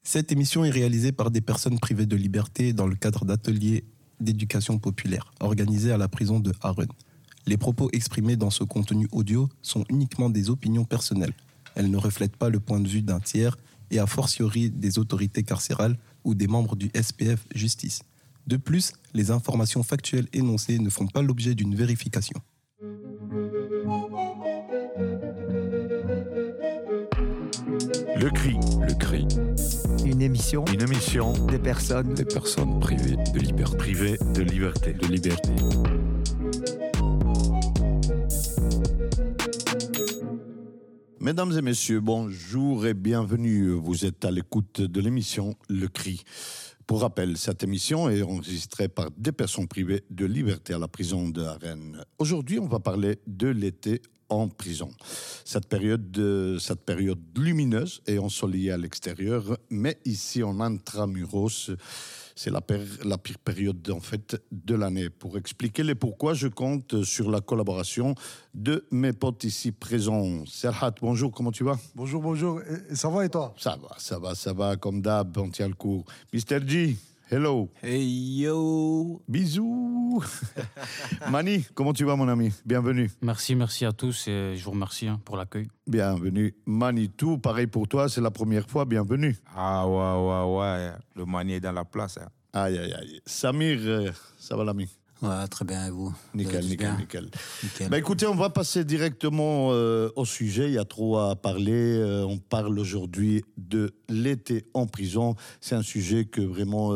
Cette émission est réalisée par des personnes privées de liberté dans le cadre d'ateliers d'éducation populaire organisés à la prison de Harun. Les propos exprimés dans ce contenu audio sont uniquement des opinions personnelles. Elles ne reflètent pas le point de vue d'un tiers et a fortiori des autorités carcérales ou des membres du SPF Justice. De plus, les informations factuelles énoncées ne font pas l'objet d'une vérification. Le cri. Une émission des personnes privées de liberté. Mesdames et messieurs, bonjour et bienvenue. Vous êtes à l'écoute de l'émission Le Cri. Pour rappel, cette émission est enregistrée par des personnes privées de liberté à la prison de Harren. Aujourd'hui, on va parler de l'été en prison. Cette période lumineuse et ensoleillée à l'extérieur, mais ici en intramuros, c'est la pire période en fait de l'année. Pour expliquer les pourquoi, je compte sur la collaboration de mes potes ici présents. Serhat, bonjour, comment tu vas? Bonjour. Et ça va et toi? Ça va, comme d'hab, on tient le coup. Mr. G, hello. Hey yo! Bisous. Mani, comment tu vas mon ami? Bienvenue. Merci à tous et je vous remercie pour l'accueil. Bienvenue. Manitou, pareil pour toi, c'est la première fois, bienvenue. Ah ouais, le Mani est dans la place. Hein. Aïe. Samir, ça va l'ami? Ouais, très bien, et vous? Nickel. Écoutez, on va passer directement au sujet. Il y a trop à parler. On parle aujourd'hui de l'été en prison. C'est un sujet que vraiment...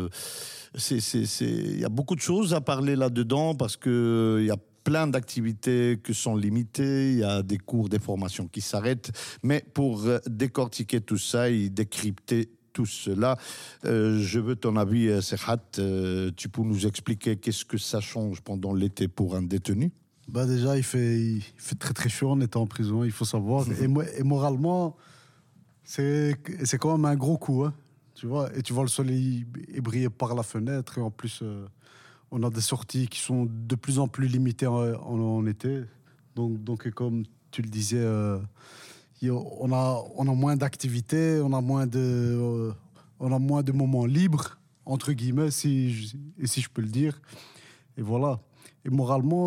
il y a beaucoup de choses à parler là-dedans parce que il y a plein d'activités qui sont limitées, il y a des cours, des formations qui s'arrêtent. Mais pour décortiquer tout ça et décrypter tout cela, je veux ton avis, Serhat. Tu peux nous expliquer qu'est-ce que ça change pendant l'été pour un détenu? Déjà, il fait très très chaud en étant en prison, il faut savoir. Et moralement, c'est quand même un gros coup, hein, tu vois. Et tu vois le soleil briller par la fenêtre. Et en plus, on a des sorties qui sont de plus en plus limitées en été. Donc, comme tu le disais... on a moins d'activités, on a moins de moments libres, entre guillemets, si je peux le dire. Et voilà. Et moralement,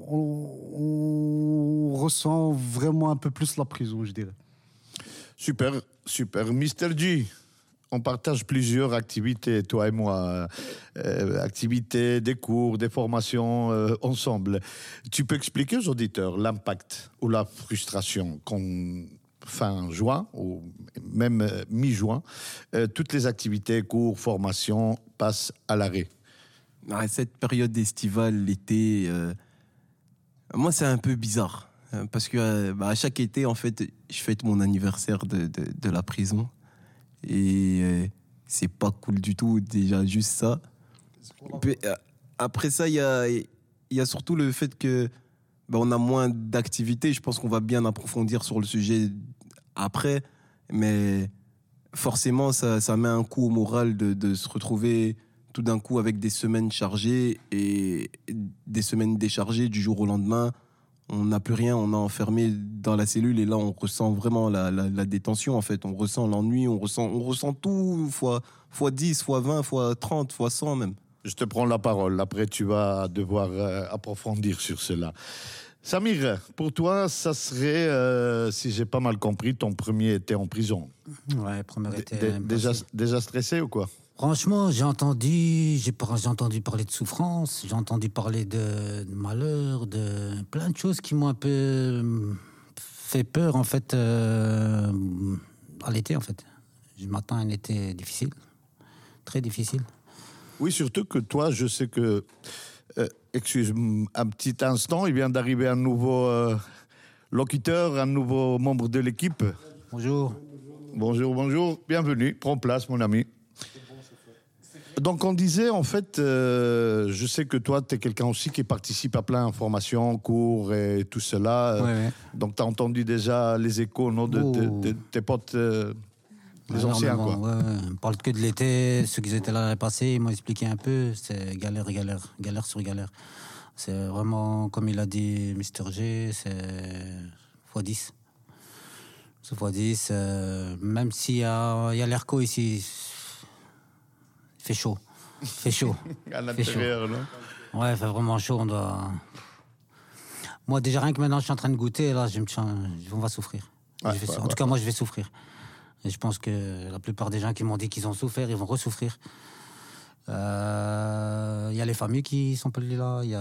on ressent vraiment un peu plus la prison, je dirais. Super. Mr. G, on partage plusieurs activités, toi et moi. Activités, des cours, des formations ensemble. Tu peux expliquer aux auditeurs l'impact ou la frustration fin juin ou même mi-juin, toutes les activités, cours, formations passent à l'arrêt? Cette période estivale, l'été, moi c'est un peu bizarre. Parce que à chaque été, en fait, je fête mon anniversaire de la prison. Et c'est pas cool du tout, déjà, juste ça. Puis, après ça, il y a surtout le fait que on a moins d'activités. Je pense qu'on va bien approfondir sur le sujet après. Mais forcément, ça met un coup au moral de se retrouver tout d'un coup avec des semaines chargées et des semaines déchargées du jour au lendemain. On n'a plus rien, on est enfermé dans la cellule et là on ressent vraiment la détention en fait. On ressent l'ennui, on ressent tout fois 10, fois 20, fois 30, fois 100 même. Je te prends la parole, après tu vas devoir approfondir sur cela. Samir, pour toi, ça serait, si j'ai pas mal compris, ton premier été en prison. Ouais, premier été. Déjà stressé ou quoi? Franchement, j'ai entendu parler de souffrance, j'ai entendu parler de malheur, de plein de choses qui m'ont un peu fait peur, en fait, à l'été, en fait. Je m'attends à un été difficile, très difficile. Oui, surtout que toi, je sais que... excuse-moi un petit instant, il vient d'arriver un nouveau locuteur, un nouveau membre de l'équipe. Bonjour. Bienvenue, prends place mon ami. Donc on disait en fait, je sais que toi tu es quelqu'un aussi qui participe à plein de formations, cours et tout cela. Ouais. Donc tu as entendu déjà les échos de tes potes, les anciens quoi. Ouais. On parle que de l'été, ceux qui étaient là l'année passée, ils m'ont expliqué un peu, c'est galère sur galère. C'est vraiment, comme il a dit Mr. G, c'est x10. Ce fois 10, même s'il y a l'ERCO ici, il fait chaud. Il fait chaud. À l'intérieur, non? Ouais, il fait vraiment chaud. Moi, déjà, rien que maintenant, je suis en train de goûter, là, on va souffrir. En tout cas, moi, je vais souffrir. Et je pense que la plupart des gens qui m'ont dit qu'ils ont souffert, ils vont ressouffrir. Il y a les familles qui sont pas là, ils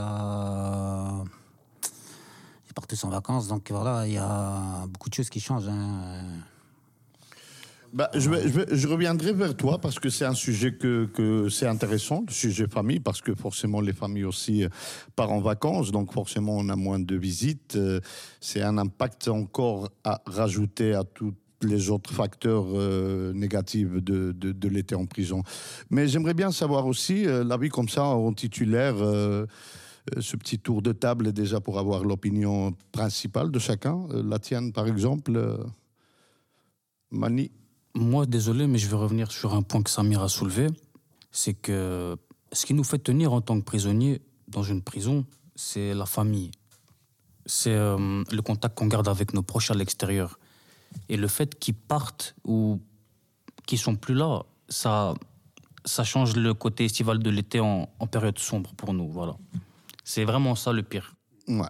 partent tous en vacances, donc voilà, il y a beaucoup de choses qui changent. Je reviendrai vers toi parce que c'est un sujet que c'est intéressant, le sujet famille, parce que forcément les familles aussi partent en vacances, donc forcément on a moins de visites. C'est un impact encore à rajouter à tous les autres facteurs négatifs de l'été en prison. Mais j'aimerais bien savoir aussi, l'avis comme ça en titulaire, ce petit tour de table déjà pour avoir l'opinion principale de chacun. La tienne par exemple, Mani. Moi, désolé, mais je vais revenir sur un point que Samir a soulevé. C'est que ce qui nous fait tenir en tant que prisonniers dans une prison, c'est la famille. C'est le contact qu'on garde avec nos proches à l'extérieur. Et le fait qu'ils partent ou qu'ils sont plus là, ça change le côté estival de l'été en période sombre pour nous. Voilà. C'est vraiment ça le pire. Ouais.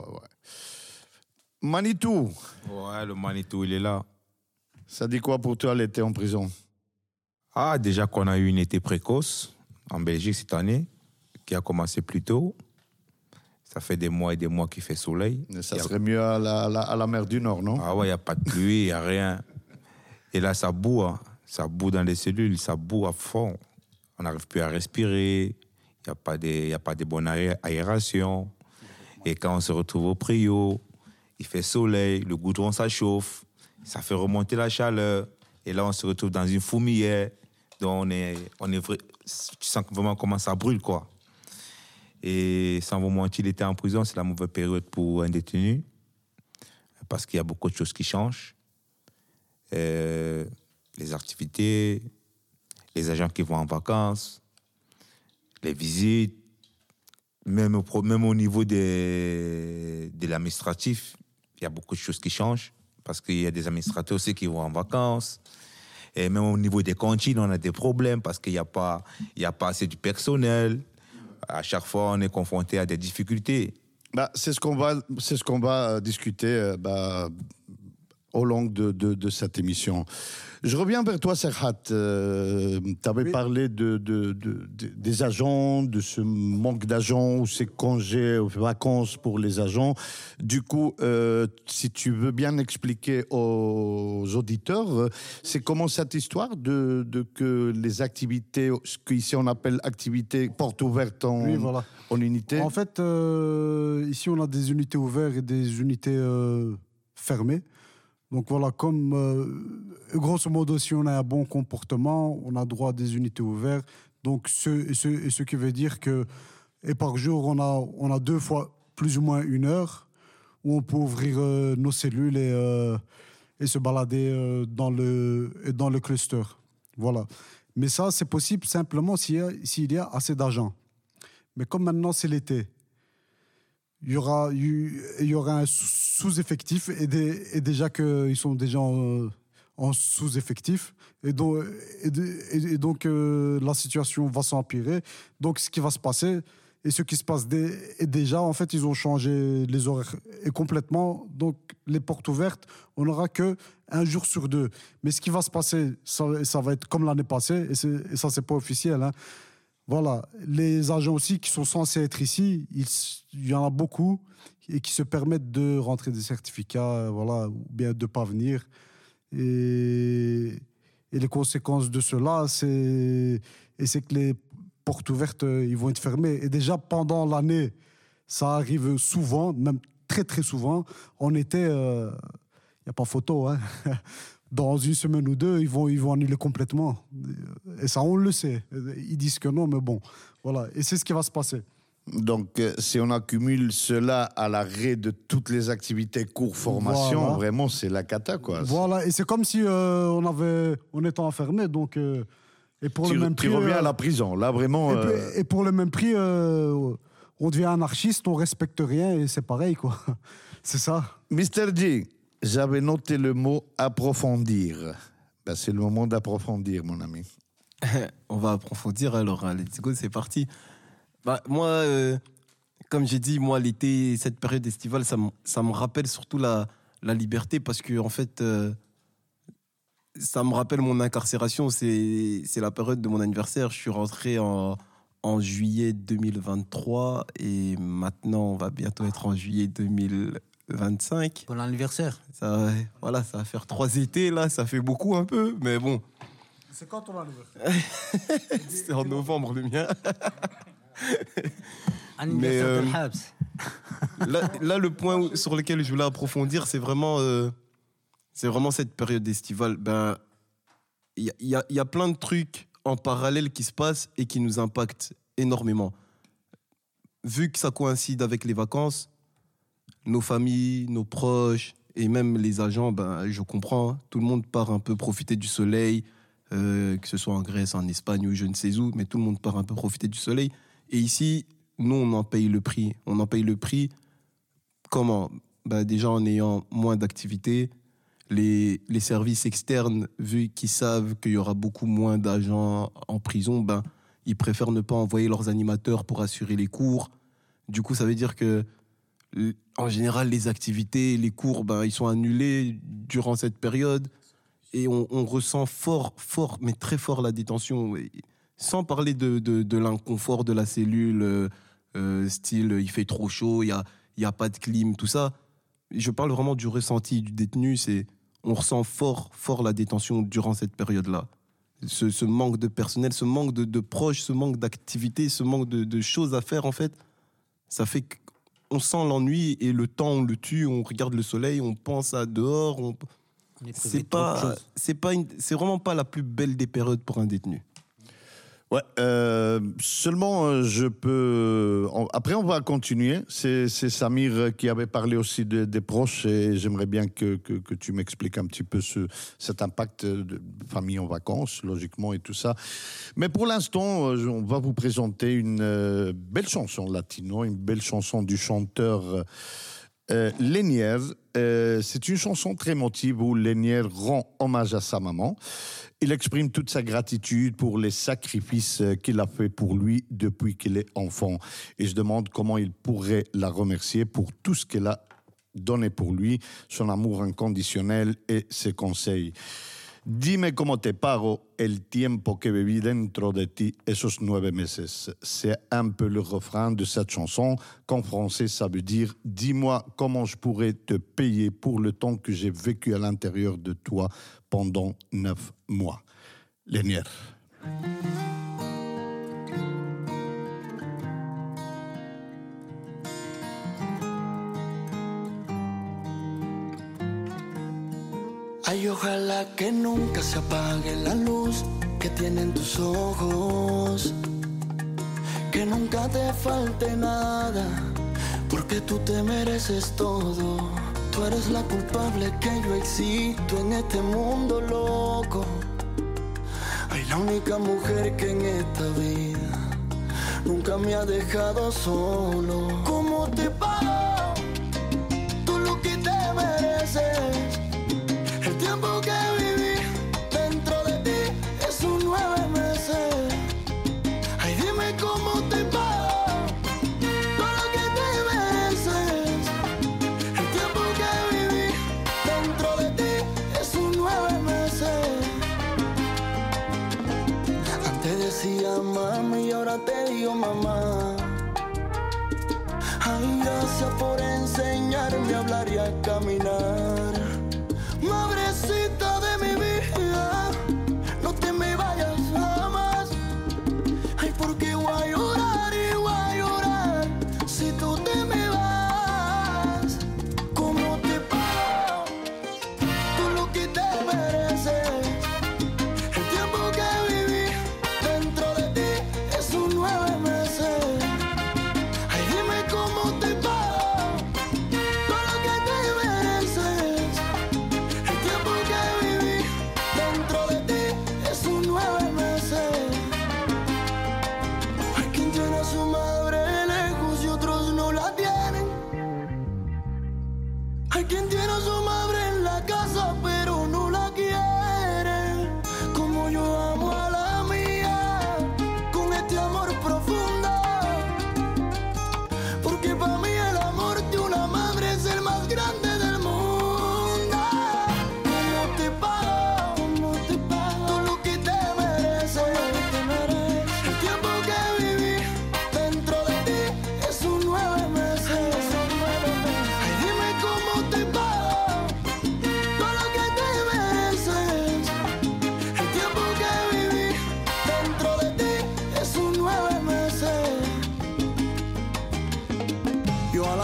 Manitou. Ouais, le Manitou, il est là. Ça dit quoi pour toi l'été en prison? Ah, déjà qu'on a eu une été précoce en Belgique cette année, qui a commencé plus tôt. Ça fait des mois et des mois qu'il fait soleil. Ça serait mieux à la mer du Nord, non? Ah ouais, il n'y a pas de pluie, il n'y a rien. Et là, ça boue. Hein. Ça boue dans les cellules, ça boue à fond. On n'arrive plus à respirer. Il n'y a pas de bonne aération. Et quand on se retrouve au Prio, il fait soleil, le goudron, ça chauffe. Ça fait remonter la chaleur. Et là, on se retrouve dans une fourmilière. Donc, tu sens vraiment comment ça brûle, quoi. Et sans vous mentir, l'été en prison, c'est la mauvaise période pour un détenu. Parce qu'il y a beaucoup de choses qui changent. Les activités, les agents qui vont en vacances, les visites, même au niveau de l'administratif, il y a beaucoup de choses qui changent. Parce qu'il y a des administrateurs aussi qui vont en vacances. Et même au niveau des cantines, on a des problèmes parce qu'il n'y a pas assez du personnel. À chaque fois, on est confronté à des difficultés. C'est ce qu'on va discuter au long de cette émission. Je reviens vers toi, Serhat. Tu avais parlé des agents, de ce manque d'agents ou ces congés, vacances pour les agents. Du coup, si tu veux bien expliquer aux auditeurs, c'est comment cette histoire de que les activités, ce qu'ici on appelle activités portes ouvertes en unité. En fait, ici on a des unités ouvertes et des unités fermées. Donc voilà, comme grosso modo, si on a un bon comportement, on a droit à des unités ouvertes. Donc ce qui veut dire que et par jour, on a 2 fois plus ou moins 1 heure où on peut ouvrir nos cellules et se balader dans le cluster. Voilà. Mais ça, c'est possible simplement s'il y a assez d'agents. Mais comme maintenant c'est l'été, il y aura un sous-effectif et déjà qu'ils sont déjà en sous-effectif et donc la situation va s'empirer. Donc ce qui va se passer et ce qui se passe déjà, en fait, ils ont changé les horaires et complètement. Donc les portes ouvertes, on n'aura que 1 jour sur 2. Mais ce qui va se passer, ça va être comme l'année passée et ça c'est pas officiel, hein. Voilà, les agents aussi qui sont censés être ici, il y en a beaucoup et qui se permettent de rentrer des certificats, voilà, ou bien de pas venir. Et les conséquences de cela, c'est que les portes ouvertes, ils vont être fermées. Et déjà pendant l'année, ça arrive souvent, même très très souvent. En été, il n'y a pas photo, hein. Dans 1 semaine ou 2, ils vont annuler complètement. Et ça, on le sait. Ils disent que non, mais bon. Voilà. Et c'est ce qui va se passer. Donc, si on accumule cela à l'arrêt de toutes les activités cours formation, voilà. Vraiment, c'est la cata, quoi. Voilà. Et c'est comme si on était enfermé. Donc, et pour le même prix, tu reviens à la prison. Là, vraiment. Et pour le même prix, on devient anarchiste, on respecte rien et c'est pareil, quoi. C'est ça. Mr. G. J'avais noté le mot approfondir. Ben, c'est le moment d'approfondir, mon ami. On va approfondir alors, let's go, c'est parti. Bah, moi, comme j'ai dit, moi, l'été, cette période estivale, ça me rappelle surtout la liberté parce que, en fait, ça me rappelle mon incarcération. C'est la période de mon anniversaire. Je suis rentré en juillet 2023 et maintenant, on va bientôt être en juillet 2025. Pour l'anniversaire. Voilà, ça va faire 3 étés, là, ça fait beaucoup un peu, mais bon. C'est quand ton anniversaire? C'est en novembre, le mien. Anniversaire de Habs. Là, le point sur lequel je voulais approfondir, c'est vraiment cette période estivale. Ben, il y a plein de trucs en parallèle qui se passent et qui nous impactent énormément. Vu que ça coïncide avec les vacances, nos familles, nos proches et même les agents, ben, je comprends, tout le monde part un peu profiter du soleil, que ce soit en Grèce, en Espagne ou je ne sais où, mais tout le monde part un peu profiter du soleil. Et ici, nous, on en paye le prix. On en paye le prix comment ? Ben, déjà en ayant moins d'activités, les services externes, vu qu'ils savent qu'il y aura beaucoup moins d'agents en prison, ben, ils préfèrent ne pas envoyer leurs animateurs pour assurer les cours. Du coup, ça veut dire que, en général, les activités, les cours, ben, ils sont annulés durant cette période. Et on ressent fort, mais très fort la détention. Sans parler de l'inconfort de la cellule, style il fait trop chaud, il y a pas de clim, tout ça. Je parle vraiment du ressenti du détenu. On ressent fort la détention durant cette période-là. Ce manque de personnel, ce manque de proches, ce manque d'activités, ce manque de choses à faire, en fait, ça fait qu'on sent l'ennui et le temps, on le tue, on regarde le soleil, on pense à dehors. C'est vraiment pas la plus belle des périodes pour un détenu. Ouais, seulement je peux... Après, on va continuer. C'est Samir qui avait parlé aussi des proches et j'aimerais bien que tu m'expliques un petit peu cet impact de famille en vacances, logiquement, et tout ça. Mais pour l'instant, on va vous présenter une belle chanson latino, une belle chanson du chanteur Lenier. C'est une chanson très émotive où Lenier rend hommage à sa maman. Il exprime toute sa gratitude pour les sacrifices qu'il a fait pour lui depuis qu'il est enfant. Et je demande comment il pourrait la remercier pour tout ce qu'elle a donné pour lui, son amour inconditionnel et ses conseils. Dime cómo te pago el tiempo que viví dentro de ti esos 9 meses. C'est un peu le refrain de cette chanson, qu'en français ça veut dire « Dis-moi comment je pourrais te payer pour le temps que j'ai vécu à l'intérieur de toi pendant 9 mois. » Lenier. Ay, ojalá que nunca se apague la luz que tienen tus ojos, que nunca te falte nada, porque tú te mereces todo. Tú eres la culpable que yo existo en este mundo loco. Ay, la única mujer que en esta vida nunca me ha dejado solo. ¿Cómo te pago tú lo que te mereces? El tiempo que viví dentro de ti es un 9 meses. Ay, dime cómo te pago todo lo que te mereces. El tiempo que viví dentro de ti es un 9 meses. Antes decía mami y ahora te digo mamá. Ay, gracias por enseñarme a hablar y a caminar. Madrecita de mi vida, no te me vayas jamás. Ay, porque voy a llorar y voy a llorar si tú te me vas. ¿Cómo te pago tú lo que te mereces? El tiempo que viví dentro de ti es un 9 meses. Ay, dime cómo te pago todo lo que te mereces.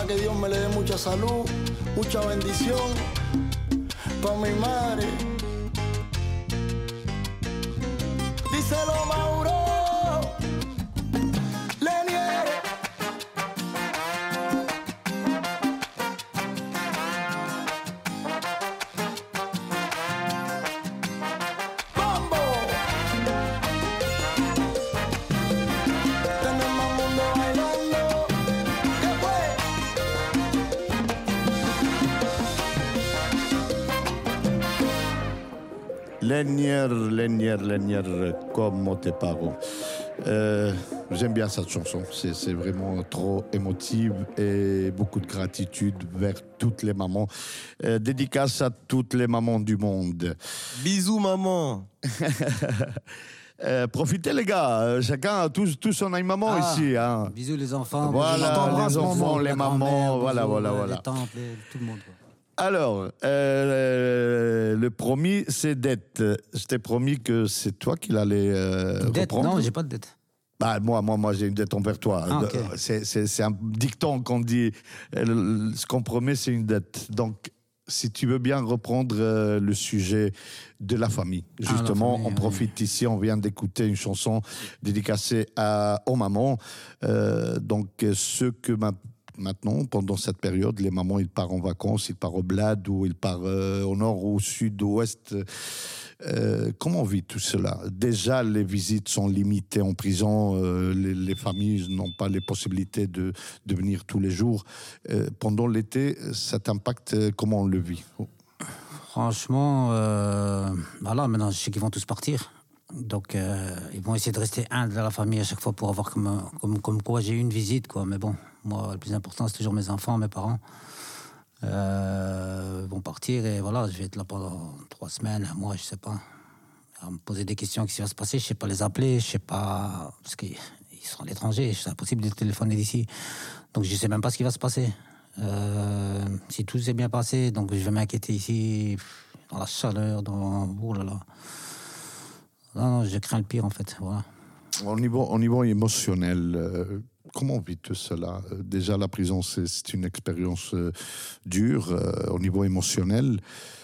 que Dios me le dé mucha salud, mucha bendición pa' mi madre. Díselo, Mauro. Lenier. Bombo. Tenemos mundo bailando. ¿Qué fue? Lenier, comme tes parents. J'aime bien cette chanson, c'est vraiment trop émotive et beaucoup de gratitude vers toutes les mamans. Dédicace à toutes les mamans du monde. Bisous, maman. Profitez les gars, chacun a tous on a une maman ici. Hein. Bisous les enfants. Voilà, les enfants, les mamans, voilà. Les tantes, tout le monde. Quoi. Alors, le promis, c'est dette. Je t'ai promis que c'est toi qui l'allais Dette, reprendre. non, j'ai pas de dette. Bah, moi, j'ai une dette envers toi. Ah, okay. C'est un dicton qu'on dit. Ce qu'on promet, c'est une dette. Donc, si tu veux bien reprendre le sujet de la famille. Justement, la famille, on profite ici, on vient d'écouter une chanson dédicacée aux mamans. Donc, ceux que maintenant, pendant cette période, les mamans, ils partent en vacances, ils partent au bled ou ils partent au nord, au sud, au ouest. Comment on vit tout cela? Déjà, les visites sont limitées en prison. Les familles n'ont pas les possibilités de venir tous les jours. Pendant l'été, cet impact, comment on le vit? Franchement, voilà, maintenant, je sais qu'ils vont tous partir. Donc, ils vont essayer de rester un de la famille à chaque fois pour avoir comme quoi j'ai eu une visite, quoi. Mais bon, moi, le plus important, c'est toujours mes enfants, mes parents. Vont partir et voilà, je vais être là pendant 3 semaines, un mois, je sais pas. À me poser des questions, qu'est-ce qui va se passer, je sais pas les appeler, je sais pas, parce qu'ils sont à l'étranger, c'est impossible de téléphoner d'ici. Donc je sais même pas ce qui va se passer. Si tout s'est bien passé, donc je vais m'inquiéter ici, dans la chaleur, oh là là. Non, je crains le pire en fait, voilà. Au niveau émotionnel, comment on vit tout cela? Déjà, la prison, c'est une expérience dure. Au niveau émotionnel,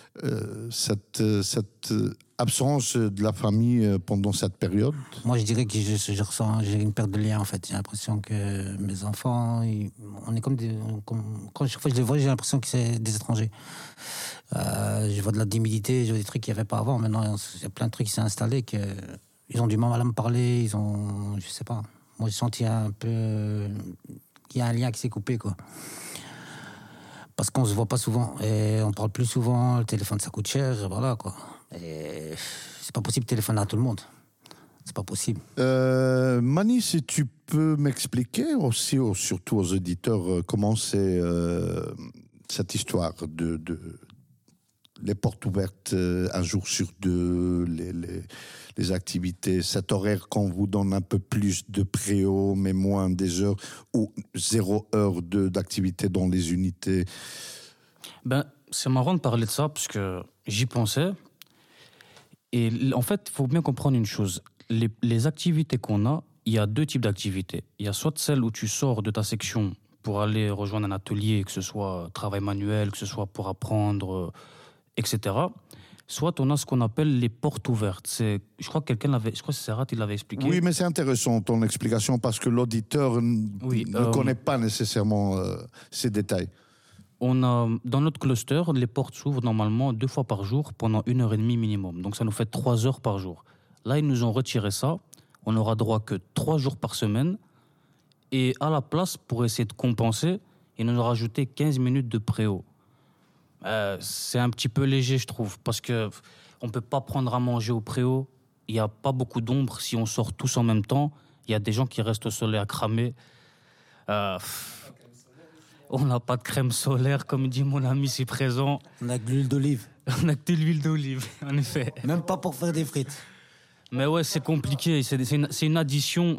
cette absence de la famille pendant cette période? Moi, je dirais que je ressens, j'ai une perte de lien, en fait. J'ai l'impression que mes enfants, on est comme quand chaque fois je les vois, j'ai l'impression que c'est des étrangers. Je vois de la timidité, je vois des trucs qu'il n'y avait pas avant. Maintenant, il y a plein de trucs qui s'est installé que ils ont du mal à me parler, je sais pas. Moi, j'ai senti un peu qu'il y a un lien qui s'est coupé, quoi. Parce qu'on se voit pas souvent et on parle plus souvent. Le téléphone, ça coûte cher, voilà, quoi. Et c'est pas possible de téléphoner à tout le monde. C'est pas possible. Mani, si tu peux m'expliquer aussi, surtout aux auditeurs, comment c'est cette histoire de les portes ouvertes un jour sur deux, les activités, cet horaire qu'on vous donne un peu plus de préau, mais moins des heures, ou 0 heure d'activité dans les unités. Ben, c'est marrant de parler de ça, parce que j'y pensais. Et en fait, il faut bien comprendre une chose. Les activités qu'on a, il y a 2 types d'activités. Il y a soit celles où tu sors de ta section pour aller rejoindre un atelier, que ce soit travail manuel, que ce soit pour apprendre, etc. Soit on a ce qu'on appelle les portes ouvertes. Je crois que c'est Serrat, il l'avait expliqué. Oui, mais c'est intéressant ton explication parce que l'auditeur ne connaît pas nécessairement ces détails. On a, dans notre cluster, les portes s'ouvrent normalement 2 fois par jour pendant 1h30 minimum. Donc ça nous fait 3 heures par jour. Là, ils nous ont retiré ça. On n'aura droit que 3 jours par semaine. Et à la place, pour essayer de compenser, ils nous ont rajouté 15 minutes de préau. C'est un petit peu léger, je trouve, parce qu'on ne peut pas prendre à manger au préau. Il n'y a pas beaucoup d'ombre si on sort tous en même temps. Il y a des gens qui restent au soleil à cramer. On n'a pas de crème solaire, comme dit mon ami ici présent. On a que l'huile d'olive. On a que de l'huile d'olive, en effet. Même pas pour faire des frites. Mais ouais, c'est compliqué. C'est une addition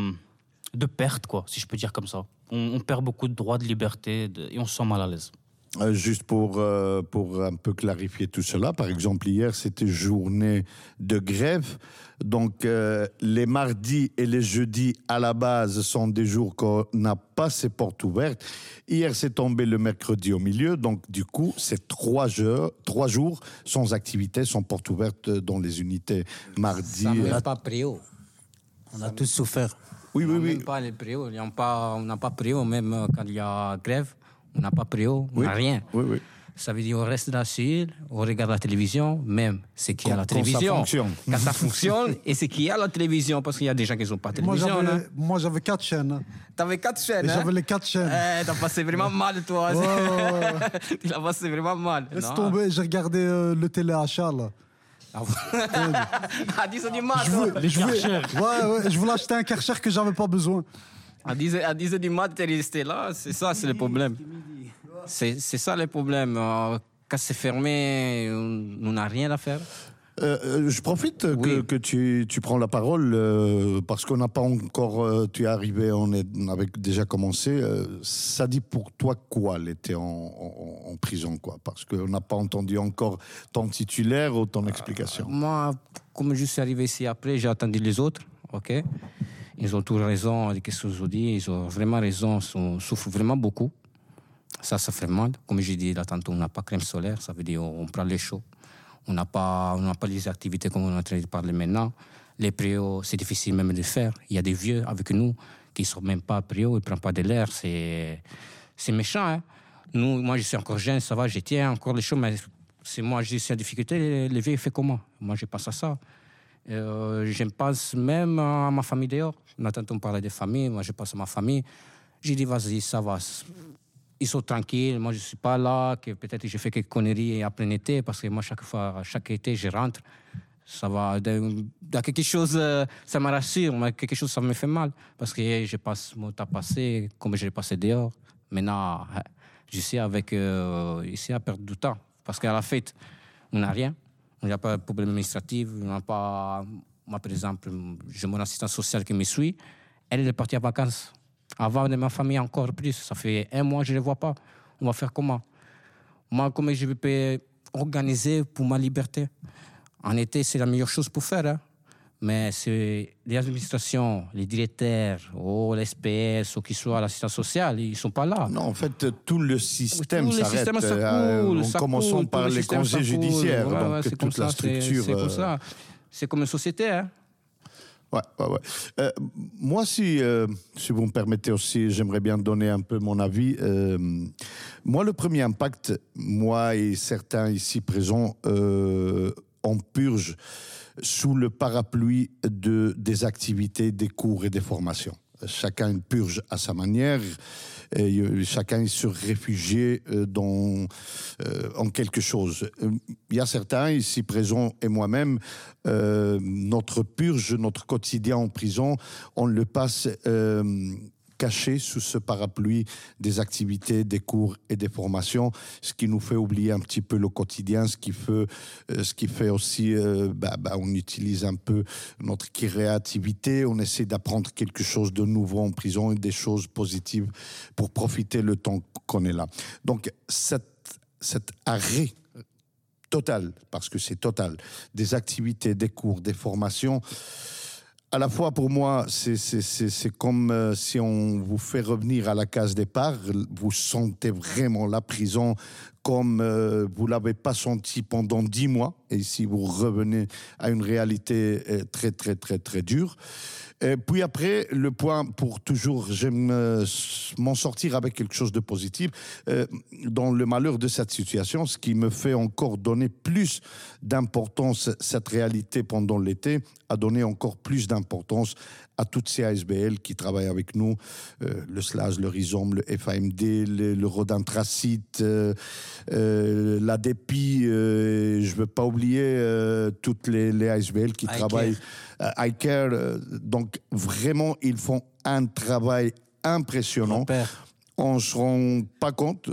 de perte, quoi, si je peux dire comme ça. On perd beaucoup de droits, de liberté, et on se sent mal à l'aise. Juste pour un peu clarifier tout cela, par exemple, hier, c'était journée de grève. Donc, les mardis et les jeudis, à la base, sont des jours qu'on n'a pas ces portes ouvertes. Hier, c'est tombé le mercredi au milieu. Donc, du coup, c'est 3 jours sans activité, sans portes ouvertes dans les unités mardi. Ça n'a pas préau. On a tous souffert. Oui. Même pas les préaux. On n'a pas préau, même quand il y a grève. On n'a pas préau, on n'a rien. Oui. Ça veut dire on reste dans l'asile, on regarde la télévision, même ce qu'il y a à la télévision. Quand ça fonctionne, et ce qu'il y a à la télévision, parce qu'il y a des gens qui n'ont pas de télévision. Moi, j'avais 4 chaînes. T'avais 4 chaînes. J'avais les 4 chaînes. T'as passé vraiment mal, toi. Ouais. Tu l'as passé vraiment mal. Laisse tomber, j'ai regardé le téléachat, là. À 10h du mat. Je voulais acheter un Karcher que j'avais pas besoin. À 10h du mat, t'es resté là. C'est ça, c'est le problème. C'est ça le problème. Quand c'est fermé, on n'a rien à faire. Je profite que tu prends la parole parce qu'on n'a pas encore... tu es arrivé, on avait déjà commencé. Ça dit pour toi quoi l'été en prison, quoi? Parce qu'on n'a pas entendu encore ton titulaire ou ton explication. Moi, comme je suis arrivé ici après, j'ai attendu les autres. Ok, ils ont tous raison de ce qu'ils ont dit. Ils ont vraiment raison. On souffre vraiment beaucoup. Ça fait mal. Comme j'ai dit là tantôt, on n'a pas crème solaire. Ça veut dire on prend les chauds. On n'a pas les activités comme on est en train de parler maintenant. Les préaux, c'est difficile même de faire. Il y a des vieux avec nous qui ne sont même pas préaux, ils ne prennent pas de l'air. C'est méchant. Hein? Moi, je suis encore jeune, ça va, je tiens encore les choses, mais c'est moi, je suis en difficulté. Les vieux, ils font comment? Moi, je pense à ça. Je pense même à ma famille dehors. On a tantôt parlé de famille, moi, je pense à ma famille. J'ai dit, vas-y, ça va. Ils sont tranquilles, moi je ne suis pas là, que peut-être j'ai fait quelques conneries après l'été, parce que moi chaque été je rentre, ça va, dans quelque chose, ça me rassure, mais quelque chose ça me fait mal, parce que je passe mon temps passé comme je l'ai passé dehors. Maintenant, je suis ici à perdre du temps, parce qu'à la fête, on n'a rien, on n'a pas de problème administratif, on n'a pas, moi par exemple, j'ai mon assistante sociale qui me suit, elle est partie en vacances. Avant de ma famille encore plus, ça fait 1 mois que je ne les vois pas. On va faire comment? Moi, comment je peux organiser pour ma liberté? En été, c'est la meilleure chose pour faire. Hein? Mais c'est les administrations, les directeurs, les SPS, ou qui soient l'assistance sociale, ils ne sont pas là. Non, en fait, tout le système s'arrête. En commençant par les congés judiciaires. Ouais, donc toute la structure. C'est comme ça. C'est comme une société. Hein? Ouais. Moi, si vous me permettez aussi, j'aimerais bien donner un peu mon avis. Moi, le premier impact, moi et certains ici présents, on purge sous le parapluie des activités, des cours et des formations. Chacun purge à sa manière. Et chacun est se réfugié en quelque chose. Il y a certains ici présents et moi-même, notre purge, notre quotidien en prison, on le passe caché sous ce parapluie des activités, des cours et des formations, ce qui nous fait oublier un petit peu le quotidien, ce qui fait aussi, on utilise un peu notre créativité, on essaie d'apprendre quelque chose de nouveau en prison et des choses positives pour profiter le temps qu'on est là. Donc, cet arrêt total, parce que c'est total, des activités, des cours, des formations, à la fois, pour moi, c'est comme si on vous fait revenir à la case départ. Vous sentez vraiment la prison comme vous ne l'avez pas senti pendant 10 mois. Et ici, vous revenez à une réalité très, très, très, très dure. Et puis après, le point pour toujours, j'aime m'en sortir avec quelque chose de positif. Dans le malheur de cette situation, ce qui me fait encore donner plus d'importance, cette réalité pendant l'été, a donné encore plus d'importance à toutes ces ASBL qui travaillent avec nous, le SLAS, le Rhizome, le FAMD, le Rhodanthracite, la DEPI, je ne veux pas oublier toutes les ASBL qui travaillent, iCare. Donc vraiment, ils font un travail impressionnant. On ne se rend pas compte,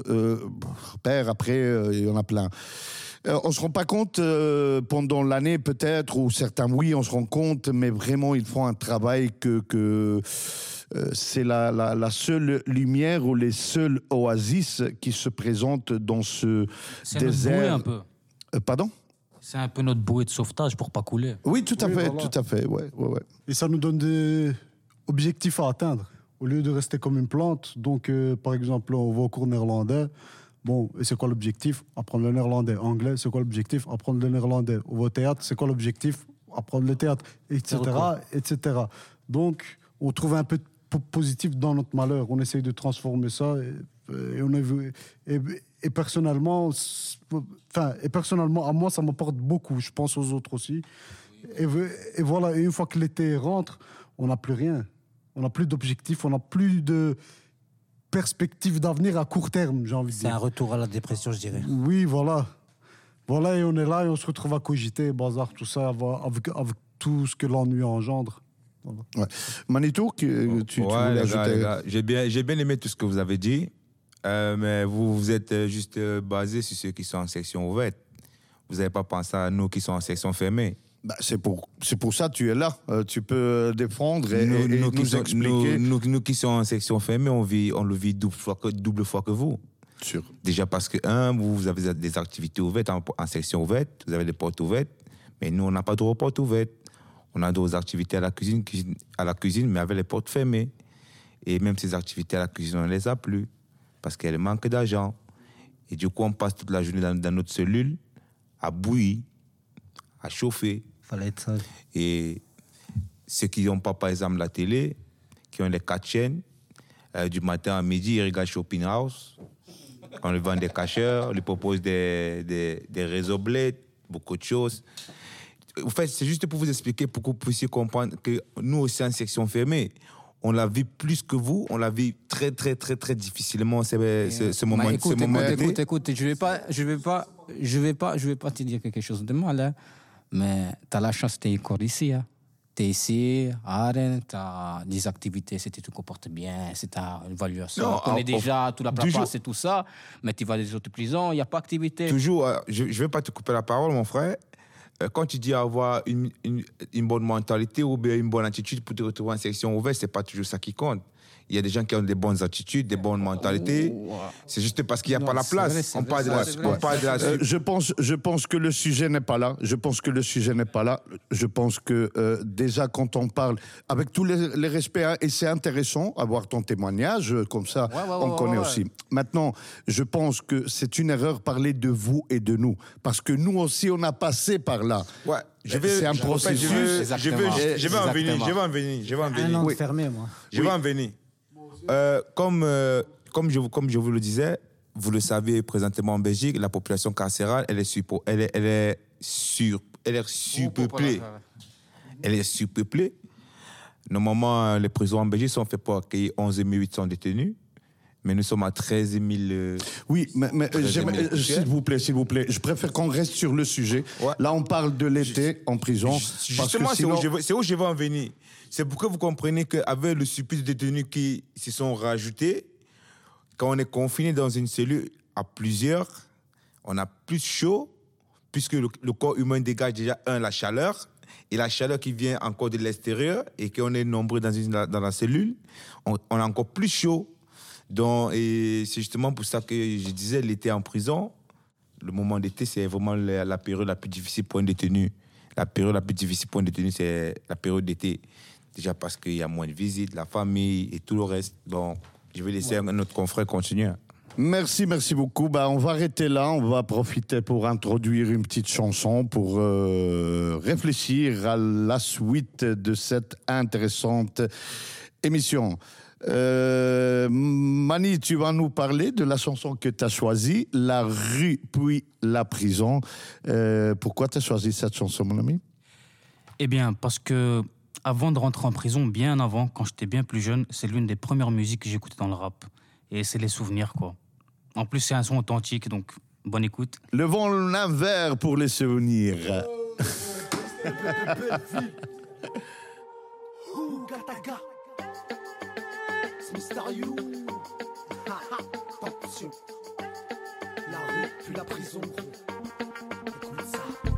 après, il y en a plein. On ne se rend pas compte pendant l'année peut-être, ou certains oui, on se rend compte, mais vraiment ils font un travail que c'est la seule lumière ou les seules oasis qui se présentent dans ce C'est désert. notre bouée un peu. Pardon? C'est un peu notre bouée de sauvetage pour pas couler. Oui, tout à Oui, fait, voilà. tout à fait. Ouais. Et ça nous donne des objectifs à atteindre. Au lieu de rester comme une plante, donc par exemple, on va au cours néerlandais. Bon, et c'est quoi l'objectif? Apprendre le néerlandais. Anglais, c'est quoi l'objectif? Apprendre le néerlandais. On va au théâtre, c'est quoi l'objectif? Apprendre le théâtre, etc., etc. Donc, on trouve un peu de positif dans notre malheur. On essaye de transformer ça. Et personnellement, à moi, ça m'apporte beaucoup. Je pense aux autres aussi. Et voilà, et une fois que l'été rentre, on n'a plus rien. On n'a plus d'objectifs, on n'a plus de perspective d'avenir à court terme, j'ai envie de dire. C'est un retour à la dépression, je dirais. Oui, voilà. Voilà, et on est là et on se retrouve à cogiter, bazar, tout ça, avec tout ce que l'ennui engendre. Voilà. Ouais. Manitou, tu voulais ajouter... les gars, j'ai bien aimé tout ce que vous avez dit, mais vous êtes juste basé sur ceux qui sont en section ouverte. Vous n'avez pas pensé à nous qui sont en section fermée. Bah, c'est pour ça que tu es là. Tu peux défendre et nous expliquer. Nous qui sommes en section fermée, on le vit double fois que vous. Sûr. Déjà parce que, vous avez des activités ouvertes en section ouverte, vous avez des portes ouvertes, mais nous, on n'a pas de portes ouvertes. On a d'autres activités à la cuisine, mais avec les portes fermées. Et même ces activités à la cuisine, on ne les a plus parce qu'elles manquent d'argent. Et du coup, on passe toute la journée dans notre cellule à bouillir, à chauffer. Fallait être sage. Et ceux qui n'ont pas, par exemple, la télé, qui ont les 4 chaînes, du matin à midi, ils regardent Shopping House. On leur vend des cacheurs, on leur propose des réseaux blés, beaucoup de choses. En fait, c'est juste pour vous expliquer, pour que vous puissiez comprendre que nous aussi, en section fermée, on la vit plus que vous, on la vit très, très, très, très difficilement ce moment. Écoute, d'été. écoute, je vais pas te dire quelque chose de mal, hein, mais tu as la chance d'être encore ici. Hein. Tu es ici, à Arène, tu as des activités, si tu te comportes bien, si tu as une évaluation. Non, on connaît déjà toute la toujours. place et tout ça, mais tu vas dans les autres prisons, il n'y a pas d'activité. Toujours, je ne vais pas te couper la parole, mon frère. Quand tu dis avoir une bonne mentalité ou bien une bonne attitude pour te retrouver en section ouverte, ce n'est pas toujours ça qui compte. Il y a des gens qui ont des bonnes attitudes, des bonnes mentalités. C'est juste parce qu'il n'y a pas la place. On parle de la... Je pense que le sujet n'est pas là. Je pense que déjà, quand on parle, avec tous les respects, hein, et c'est intéressant avoir ton témoignage, comme ça, on connaît aussi. Maintenant, je pense que c'est une erreur parler de vous et de nous. Parce que nous aussi, on a passé par là. Ouais. C'est un processus. Je vais en venir. Un an de fermé, moi. Je vais en venir. Comme je vous le disais, vous le savez, présentement en Belgique, la population carcérale, elle est surpeuplée. Elle est surpeuplée. Normalement, les prisons en Belgique sont faites pour accueillir 11 800 détenus. Mais nous sommes à 13 000... Oui, mais s'il vous plaît, je préfère qu'on reste sur le sujet. Ouais. Là, on parle de l'été en prison. Justement, sinon... c'est où je vais en venir. C'est pour que vous compreniez qu'avec le surplus de détenus qui se sont rajoutés, quand on est confiné dans une cellule à plusieurs, on a plus chaud, puisque le corps humain dégage déjà, la chaleur, et la chaleur qui vient encore de l'extérieur, et qu'on est nombreux dans la cellule, on a encore plus chaud. Donc, et c'est justement pour ça que je disais l'été en prison, le moment d'été, c'est vraiment la période la plus difficile pour un détenu. La période la plus difficile pour un détenu, c'est la période d'été. Déjà parce qu'il y a moins de visites, la famille et tout le reste. Donc, je vais laisser notre confrère continuer. Merci beaucoup. On va arrêter là. On va profiter pour introduire une petite chanson pour réfléchir à la suite de cette intéressante émission. Mani, tu vas nous parler de la chanson que tu as choisie, La rue puis la prison. Pourquoi tu as choisi cette chanson, mon ami? Eh bien, parce que avant de rentrer en prison, bien avant, quand j'étais bien plus jeune, c'est l'une des premières musiques que j'écoutais dans le rap. Et c'est les souvenirs, quoi. En plus, c'est un son authentique, donc bonne écoute. Levons un verre pour les souvenirs. Mr. You. Attention. La rue puis la prison. Écoute ça.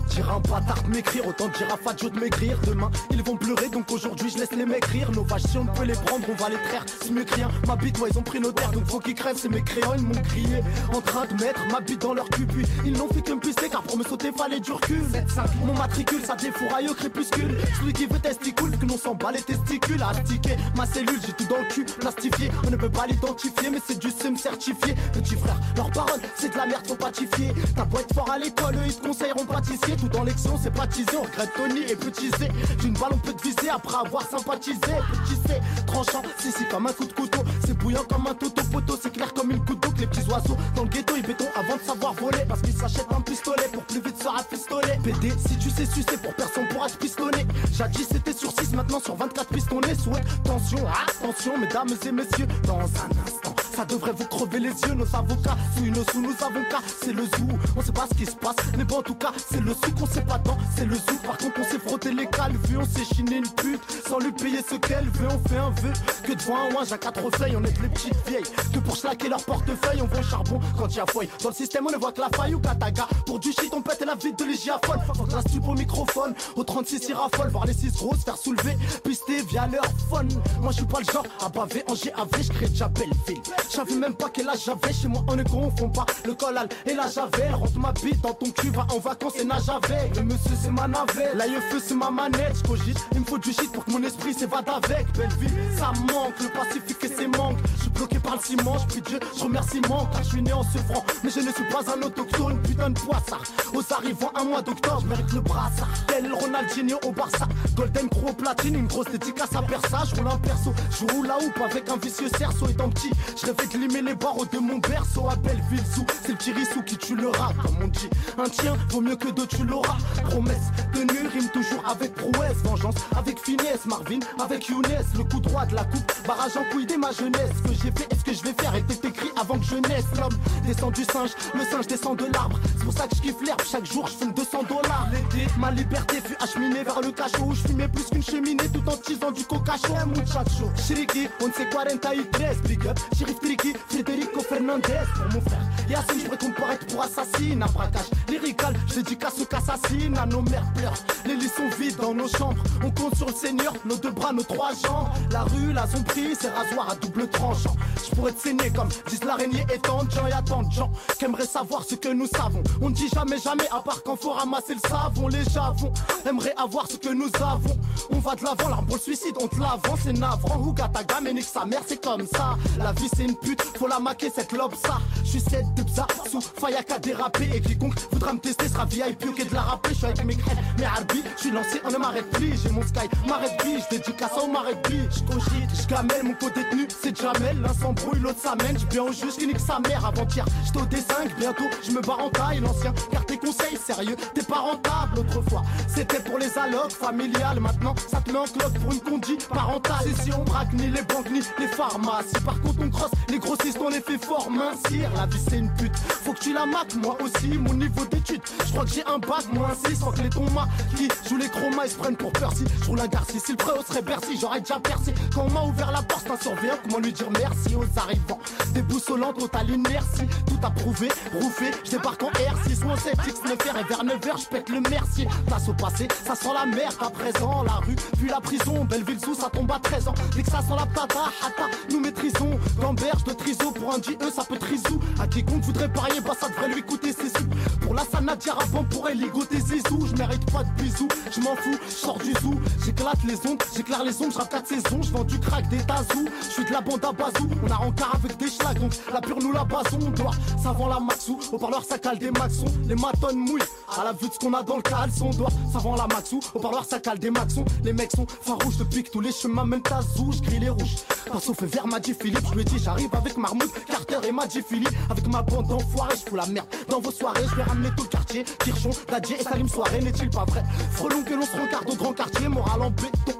Dire un bâtard de m'écrire, autant dire à Fadjo de maigrir. Demain, ils vont pleurer, donc aujourd'hui je laisse les mecs rire. Nos vaches, si on peut les prendre, on va les traire. C'est mieux que rien, ma bite, ouais, ils ont pris nos terres, donc faut qu'ils crèvent. C'est mes créants, ils m'ont crié en train de mettre ma bite dans leur cul. Puis ils n'ont fait que me pisser, car pour me sauter, fallait du recul. 7-5, mon matricule, ça défouraille au crépuscule. Celui qui veut testicule, que l'on s'en bat les testicules. Astiquer ma cellule, j'ai tout dans le cul, plastifié. On ne peut pas l'identifier, mais c'est du seum certifié. Petit frère, leurs paroles, c'est de la merde, faut patifier. T'as beau être fort à l'école, eux, ils te conseilleront pâtissier. Tout dans l'excellent, c'est baptisé, on regrette Tony et petit C. D'une balle, on peut te viser après avoir sympathisé. Petit C, tranchant, si comme un coup de couteau. C'est bouillant comme un toto poteau, c'est clair comme une goutte d'eau que les petits oiseaux dans le ghetto ils béton avant de savoir voler. Parce qu'ils s'achètent un pistolet pour plus vite se rafistoler. PD, si tu sais sucer pour personne pourra te pistonner. Jadis c'était sur 6, maintenant sur 24 pistonnés. Souhait, tension, attention mesdames et messieurs. Dans un instant, ça devrait vous crever les yeux. Nos avocats, sous nos avocats, c'est le zoo. On sait pas ce qui se passe, mais bon en tout cas c'est le sou qu'on sait pas tant, c'est le zoo. Par contre on s'est frotté les cales, vu on s'est chiné une pute sans lui payer ce qu'elle veut. On fait un vœu que devant un ouin j'ai 4 feuilles. On est les petites vieilles que pour slacker leur portefeuille on va au charbon quand y'a fouille. Dans le système on ne voit que la faille ou Kataga. Pour du shit on pète la vide de l'égiaphone. Faut que la stupe au microphone, au 36 il raffole. Voir les 6 grosses faire soulever, pister via leur phone. Moi je suis pas le genre à baver en GAV, je crée déjà Belleville. J'avais même pas quel âge j'avais, chez moi on ne confond pas le collal et la javel. Rentre ma bite dans ton cul, va en vacances et nage avec. Le monsieur c'est ma navette, l'AIFE c'est ma manette. J'cogite, il me faut du shit pour que mon esprit s'évade avec. Belleville, ça manque, le Pacifique et ses manques. Je suis bloqué par le ciment, je prie Dieu, je remercie manque. Car je suis né en souffrant, mais je ne suis pas un autochtone. Putain de poissard, aux arrivants un mois d'octobre, je mérite le brassard. Tel Ronaldinho au Barça, Golden Crow au platine, une grosse dédicace à Persa. Je roule un perso, je roule la houppe avec un vicieux cerceau. Étant petit, je rêvais de limer les barreaux de mon berceau. À Belleville sous, c'est le petit rissou qui tue le rat, comme on dit. Un tien vaut mieux que deux, tu l'auras. Promesse, tenue, rime toujours avec prouesse. Vengeance avec finesse, Marvin avec Younes. Le coup droit de la coupe, barrage en couille dès ma jeunesse. Ce que j'ai fait et ce que je vais faire était écrit avant que je naisse. L'homme descend du singe, le singe descend de l'arbre. C'est pour ça que je kiffe l'herbe, chaque jour je fume $200. L'été, ma liberté fut acheminée vers le cachot où je fumais plus qu'une cheminée tout en tisant du coca chaud. Un muchacho, Chiriki, on ne sait 43, big up, Chérif Triki, Federico Fernandez. Pour mon frère, Yassine, je pourrais comparaître pour assassine. Un braquage lyrical, je dédicace ceux qu'assassine. À nos mères pleurent, les lits sont vides dans nos chambres. On compte sur le Seigneur, nos 2 bras, nos 3 jambes. La rue, la zombie, c'est rasoir à double tranchant. Je pourrais te saigner comme disent l'araignée et tant de gens. Y'a tant de gens qui aimeraient savoir ce que nous savons. On ne dit jamais, jamais, à part quand faut ramasser le savon. Les javons aimeraient avoir ce que nous avons. On va de l'avant, l'arbre pour le suicide, on te l'avant, c'est navrant. Ougataga, mais nique sa mère, c'est comme ça. La vie c'est une pute, faut la maquer cette lobe ça. Je suis cette de bza, sous Fayaka dérapé. Et quiconque voudra me tester sera VIP ou de la rapper. Je suis avec mes crêtes, mes harbi, je suis lancé, on ne m'arrête plus. J'ai mon sky, m'arrête plus, je dédicace au m'arrête plus. Je cogite, je gamelle, mon co-détenu c'est Jamel. L'un s'embrouille, l'autre s'amène, je viens au juge qui nique sa mère. Avant-hier, j'étais au D5, bientôt je me barre en taille. L'ancien, car tes conseils sérieux, t'es pas rentable. Autrefois, c'était pour les allocs familiales. Maintenant, ça te met en cloque pour une condi parentale. C'est si on braque ni les banques ni les pharmacies. Par contre, on crosse les grossistes, on les fait fort mincir. La vie c'est une pute, faut que tu la mates, moi aussi. Mon niveau d'études, je crois que j'ai un bac, moins 6. Sans que les tomas qui jouent les chromas, ils se prennent pour Percy. Je roule un Garci, si le préau serait Bercy, j'aurais déjà percé. Quand on m'a ouvert la porte, un surveillant, comment lui dire merci aux arrivants. Déboussolant, total inertie, tout approuvé, rouffé. Je débarque en R6, mon 7X, 9h et vers 9h, je pète le Mercier. Place au passé, ça sent la merde à présent. La rue, puis la prison, Belleville sous, ça tombe à 13 ans. Dès que ça sent la tata, hata, nous maîtrisons. Gamberge de triso, pour un JE, ça peut trisou. À quiconque voudrait parier, bah ça devrait lui coûter ses sous. Pour la Sanadia avant, pourrait ligoter zizou. Je mérite pas de bisous, je m'en fous, je sors du zoo. J'éclate les ondes, j'éclaire les ondes, je rappe 4 saisons. Je vends du crack, des tazous. Je suis de la bande à bazou, on a rencard avec des schlags. Donc la pure nous la basons, on doit, ça vend la maxou. Au parleur ça cale des maxons, les matons mouillent. À la vue de ce qu'on a dans le caleçon, doit, ça vend la maxou. Au parleur ça cale des maxons, les mecs sont farouches depuis que tous les chemins mènent à Zou. Je crie les rouges, pinceau fait vers Madji Philippe. Je lui ai dit j'arrive avec Marmoud, Carter et Madji Philippe. Avec ma bande d'enfoirés, je fous la merde dans vos soirées. Je vais ramener tout le quartier, Kirchon, Dadje et Salim Soirée. N'est-il pas vrai? Frelon que l'on se regarde au grand quartier, moral en béton. Quand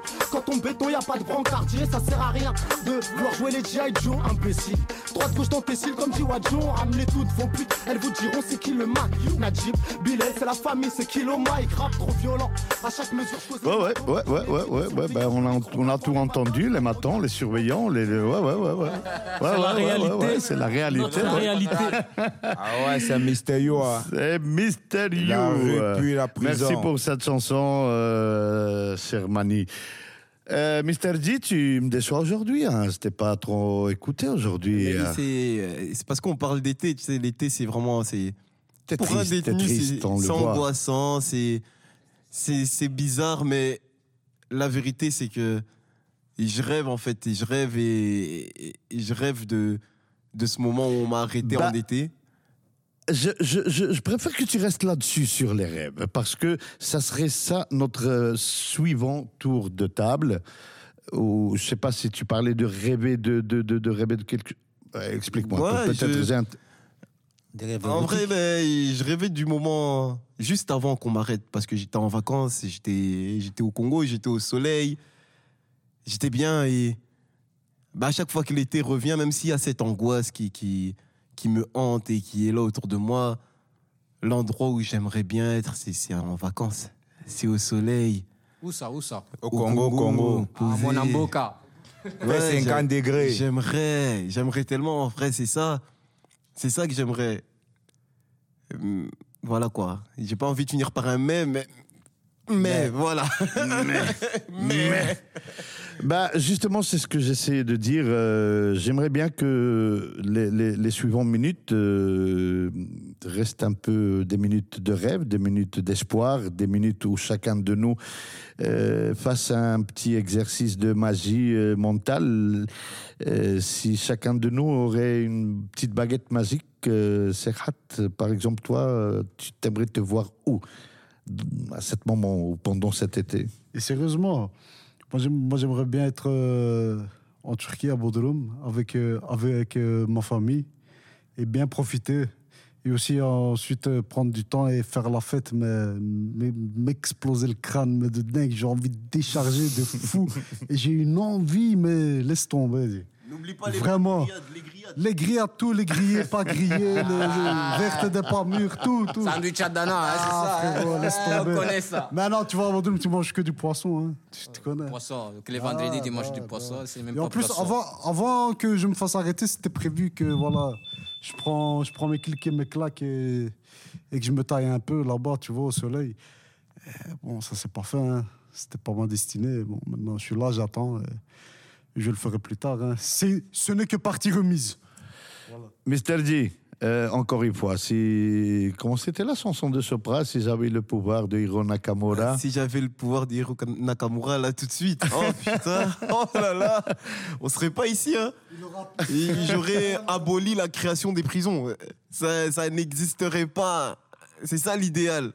béton, y a pas de brancardier, ça sert à rien de vouloir jouer les G.I. Joe, imbécile. Droite gauche dans tes cils comme dit Wadjon. Ramenez toutes vos putes, elles vous diront c'est qui le Mac. Najib, Bilal, c'est la famille, c'est qui le Mike. Rap trop violent, à chaque mesure. Ouais. Ben, on a tout entendu, les matons, les surveillants, ouais. C'est la réalité. C'est la réalité. Notre réalité. Ah ouais, c'est mystérieux. Hein. C'est mystérieux. La rue puis la prison. Merci pour cette chanson, cher Mani. Mister G, tu me déçois aujourd'hui. Hein. C'était pas trop écouté aujourd'hui. C'est parce qu'on parle d'été. Tu sais, l'été, c'est vraiment. T'es pour triste, un détenu, c'est angoissant, c'est bizarre, mais la vérité, c'est que je rêve, en fait. Et je rêve de ce moment où on m'a arrêté en été. Je préfère que tu restes là-dessus sur les rêves, parce que ça serait ça notre suivant tour de table. Ou je sais pas si tu parlais de rêver de rêver de quelque. Explique-moi. En vrai, je rêvais du moment juste avant qu'on m'arrête, parce que j'étais en vacances, j'étais au Congo, j'étais au soleil, j'étais bien, et à chaque fois que l'été revient, même s'il y a cette angoisse qui me hante et qui est là autour de moi, l'endroit où j'aimerais bien être, c'est en vacances. C'est au soleil. Où ça Au Congo. Mon Amboka. Ouais, 50 degrés. J'aimerais tellement, en vrai, c'est ça que j'aimerais. Voilà quoi. J'ai pas envie de finir par un mais voilà. Mais. Justement, c'est ce que j'essayais de dire. J'aimerais bien que les suivantes minutes restent un peu des minutes de rêve, des minutes d'espoir, des minutes où chacun de nous fasse un petit exercice de magie mentale. Si chacun de nous aurait une petite baguette magique, Serhat, par exemple, toi, tu t'aimerais te voir où à ce moment ou pendant cet été? Et sérieusement, moi j'aimerais bien être en Turquie, à Bodrum, avec ma famille, et bien profiter. Et aussi ensuite prendre du temps et faire la fête, mais m'exploser le crâne, mais de dingue. J'ai envie de décharger de fou. Et j'ai une envie, mais laisse tomber. N'oublie pas les vraiment. grillades. Les grillades, tous les grillés, pas grillés, les vertes des pas mûres, tout. Sandwich à Dana, hein, c'est ça. Frérot, laisse tomber. On connaît ça. Mais non, tu vois, à Bodrum, tu manges que du poisson. Hein. Tu connais. Poisson. Que les vendredis, tu manges du poisson. C'est même et pas en plus, poisson. avant que je me fasse arrêter, c'était prévu que voilà, je prends mes clics et mes claques et que je me taille un peu là-bas, tu vois, au soleil. Et bon, ça s'est pas fait. Hein. C'était pas ma destinée. Bon, maintenant, je suis là, j'attends. Je le ferai plus tard. Hein. Ce n'est que partie remise. Voilà. Mr. G, encore une fois, comment c'était la chanson de Sopra, si j'avais le pouvoir de Hiro Nakamura? Si j'avais le pouvoir de Hiro Nakamura, là, tout de suite. Oh putain, oh là là, on serait pas ici, hein. J'aurais aboli la création des prisons. Ça n'existerait pas. C'est ça l'idéal.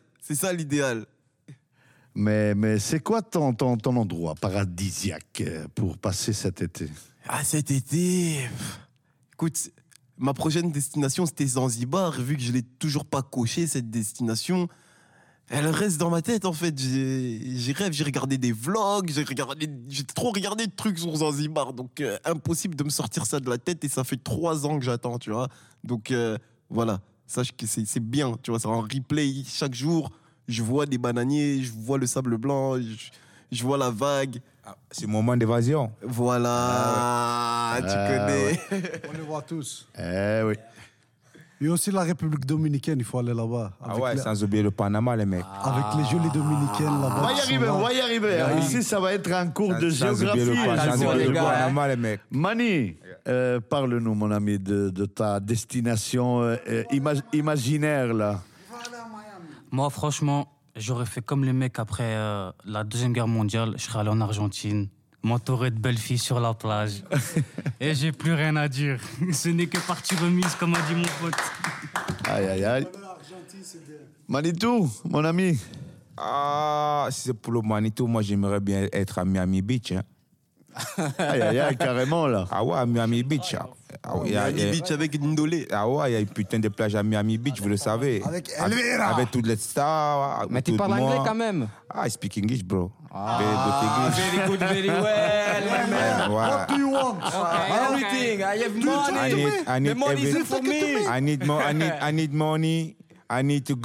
Mais c'est quoi ton endroit paradisiaque pour passer cet été? Cet été... Écoute, ma prochaine destination, c'était Zanzibar. Vu que je l'ai toujours pas coché, cette destination, elle reste dans ma tête, en fait. J'ai regardé des vlogs, j'ai trop regardé de trucs sur Zanzibar. Donc, impossible de me sortir ça de la tête. Et ça fait 3 ans que j'attends, tu vois. Donc, voilà. Sache que c'est bien, tu vois. C'est en replay chaque jour. Je vois des bananiers, je vois le sable blanc, je vois la vague. C'est le moment d'évasion. Voilà, tu connais. On les voit tous. Oui. Et aussi la République dominicaine, il faut aller là-bas. Sans oublier le Panama, les mecs. Avec les jolies dominicaines là-bas. On va y arriver. Ici, ça va être un cours de géographie. Sans oublier le Panama, les mecs. Mani, parle-nous, mon ami, de ta destination imaginaire, là. Moi, franchement, j'aurais fait comme les mecs après la Deuxième Guerre mondiale. Je serais allé en Argentine, m'entourer de belles filles sur la plage. Et j'ai plus rien à dire. Ce n'est que partie remise, comme a dit mon pote. Aïe. Manitou, mon ami. Si c'est pour le Manitou, moi, j'aimerais bien être à Miami Beach. Hein. Aïe, carrément, là. Ah ouais, à Miami Beach. Miami Beach avec Ndolé. Ah ouais, il y a une putain de plage à Miami Beach, vous le savez. Avec Elvira. Avec toutes les stars. Mais tu tout parles le anglais monde. quand même. Ah, I speak English, bro. Very good, very well. What do you want? Everything. I have money. I need The money is for me. I need money. I need to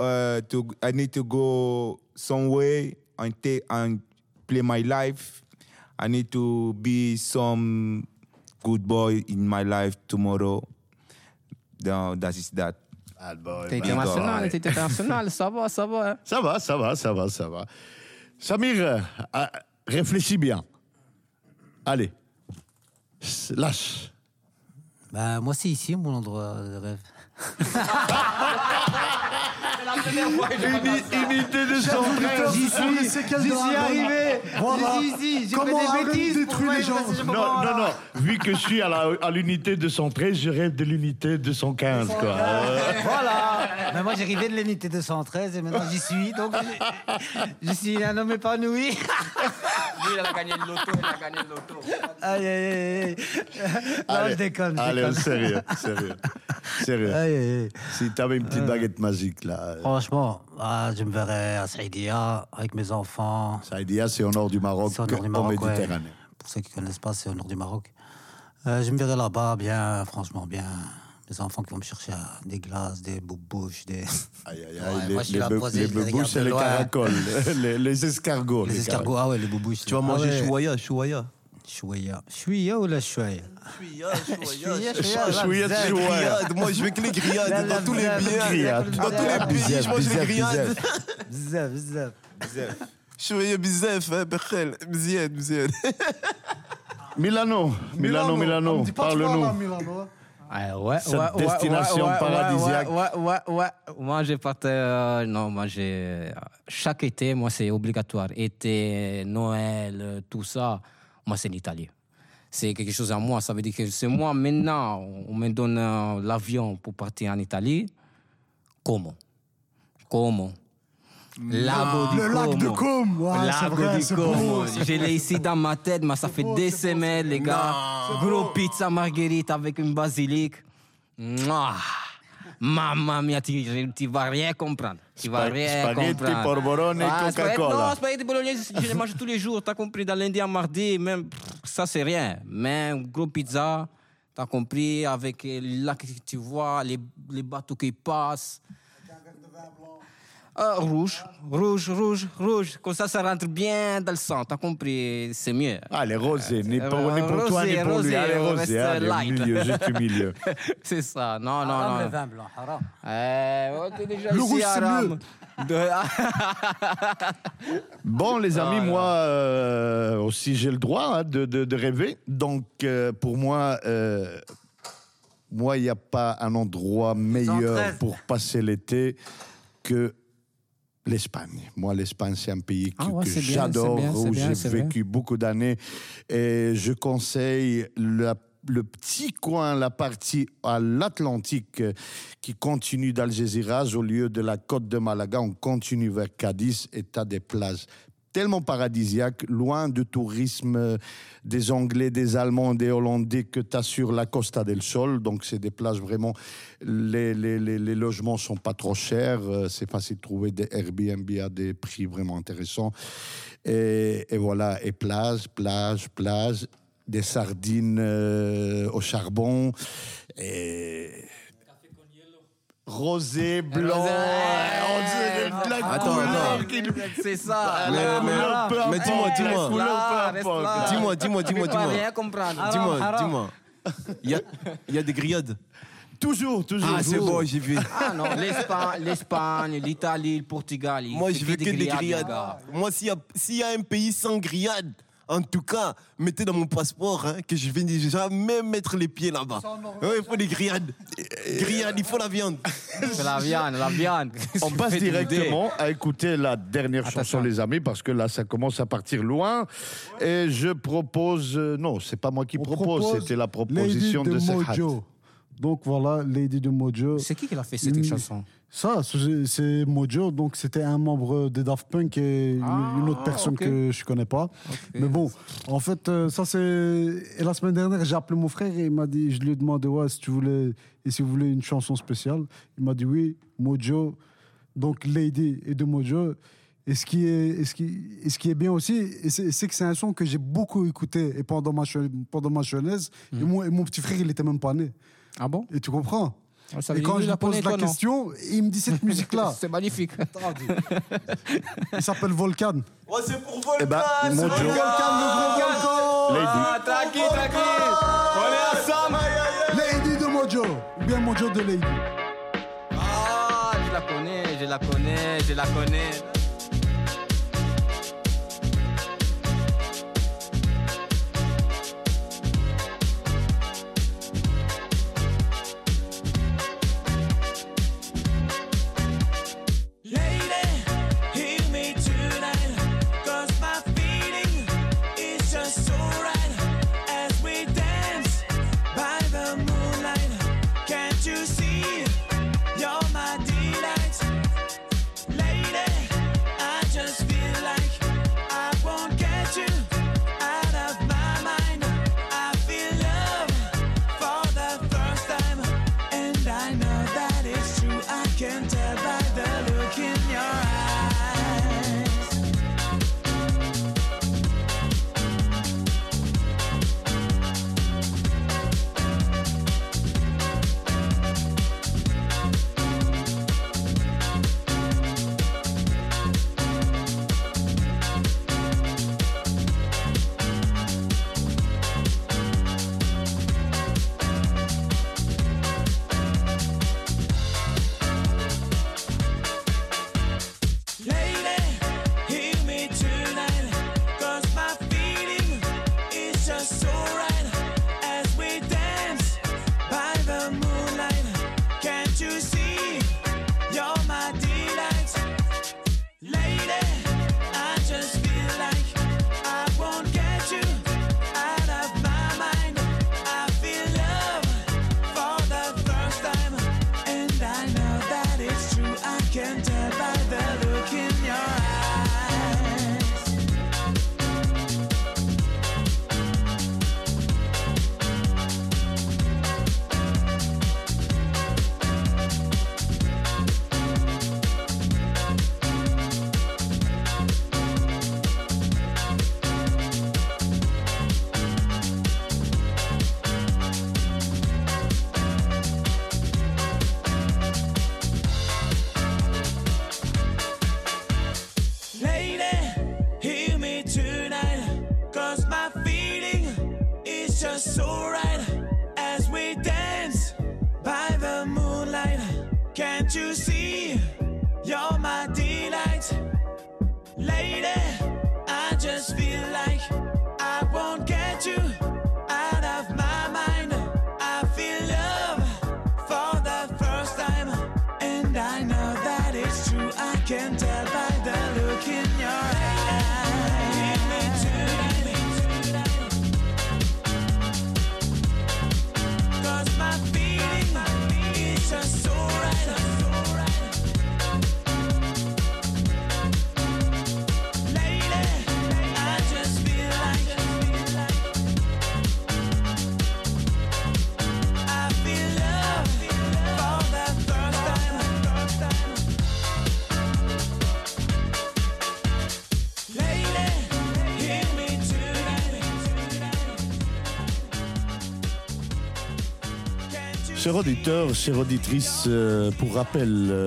go somewhere and play my life. I need to be some good boy in my life tomorrow. That is that. Bad boy. T'es international, ça va. Hein. Ça va. Samir, réfléchis bien. Allez, lâche. Bah, moi, c'est ici mon endroit de rêve. Unité de 113. J'y suis arrivé. Voilà. Comment Arène détruit les gens? Non. Vu que je suis à l'unité 213, je rêve de l'unité 215, quoi. Voilà. Mais moi, j'arrivais de l'unité 213 et maintenant j'y suis. Donc, je suis un homme épanoui. Lui, il a gagné le loto. Aïe. Non, je déconne. Allez, sérieux. Aïe. Si t'avais une petite baguette magique, là. Franchement, je me verrais à Saïdia avec mes enfants. Saïdia, c'est au nord du Maroc, C'est au nord du en Maroc, Méditerranée. ouais. Pour ceux qui ne connaissent pas, c'est au nord du Maroc. Je me verrais là-bas, bien, franchement, bien. Mes enfants qui vont me chercher des glaces, des boubouches, des... Aïe, Ouais, moi, je suis là posé, les je les boubouches regarde et de les loin. caracoles, les escargots. Les escargots, ah ouais, les boubouches. Tu vas manger chouaya. Chouïa ou la chouïa? Grillade. Moi, je veux que les grillades dans tous les biens. Dans tous les pays, je mange les grillades. Bzaf. Chouaya bizef, Berkhel. Mziad. Milano, parle-nous. Ouais. Cette destination paradisiaque. Ouais. Moi, j'ai partais. Chaque été, moi, c'est obligatoire. Été, Noël, tout ça. Moi, c'est l'Italie. C'est quelque chose à moi. Ça veut dire que c'est moi, maintenant, on me donne l'avion pour partir en Italie. Comment? Le lac de Côme. Ouais, c'est vrai, c'est beau. Je l'ai ici dans ma tête, mais ça fait des semaines, les gars. Gros pizza marguerite avec une basilic. Mouah. Mamma mia, tu vas rien comprendre. Spaghetti, porborone et Coca-Cola. Non, spaghetti bolognaise, je les mange tous les jours. T'as compris, dans lundi à mardi, même ça, c'est rien. Mais un gros pizza, t'as compris, avec là que tu vois, les bateaux qui passent. Rouge. Comme ça rentre bien dans le sang. T'as compris? C'est mieux. Allez, rosé. Ni pour toi, ni pour lui. Allez, rosé. Allez, juste au milieu. C'est ça. Non. Le vin blanc, haram. T'es déjà Le ici, rouge, c'est haram. Bon, les amis, moi aussi, j'ai le droit de rêver. Donc, pour moi, il n'y a pas un endroit meilleur 113. pour passer l'été que l'Espagne. Moi, l'Espagne, c'est un pays que c'est bien, j'adore, c'est où bien, j'ai c'est vécu beaucoup d'années. Et je conseille le petit coin, la partie à l'Atlantique qui continue d'Algeciras. Au lieu de la côte de Malaga, on continue vers Cadiz et tu as des plages tellement paradisiaques, loin du tourisme des Anglais, des Allemands, des Hollandais que tu as sur la Costa del Sol. Donc, c'est des plages vraiment... Les logements sont pas trop chers. C'est facile de trouver des Airbnb à des prix vraiment intéressants. Et voilà, et plage. Des sardines au charbon. Et... Rosé, blanc, Attends. C'est ça. Mais dis-moi. Tu peux rien comprendre. Dis-moi. Il y a des grillades. Toujours. Ah, c'est bon, j'ai vu. Ah non, l'Espagne, l'Italie, le Portugal. Moi, je veux que des grillades. Moi, s'il y a un pays sans grillades, en tout cas, mettez dans mon passeport que je vais jamais mettre les pieds là-bas. Ouais, il faut des grillades. Grillades, il faut la viande. C'est la viande. On passe directement à écouter la dernière chanson, les amis, parce que là, ça commence à partir loin. Et je propose... non, c'est pas moi qui propose, c'était la proposition Lady de Mojo. Serhat. Donc voilà, Lady de Mojo. C'est qui l'a fait cette chanson? Ça, c'est Mojo, donc c'était un membre des Daft Punk et une autre personne que je connais pas. Mais bon, en fait, ça c'est. Et la semaine dernière, j'ai appelé mon frère et il m'a dit, je lui ai demandé si vous voulez une chanson spéciale. Il m'a dit oui, Mojo, donc Lady et de Mojo. Et ce qui est bien aussi, c'est que c'est un son que j'ai beaucoup écouté et pendant ma jeunesse. Et mon petit frère, il était même pas né. Ah bon? Et tu comprends? Ça et quand je lui pose la question, il me dit cette musique-là. C'est magnifique. Il s'appelle Volcan. Ouais, c'est pour Volcan. Eh ben, c'est Mojo. Volcan, le gros Volcan. Lady. Tranquille. On est ensemble. Lady de Mojo. Ou bien Mojo de Lady. Ah, je la connais. Chers auditeurs, chères auditrices, pour rappel,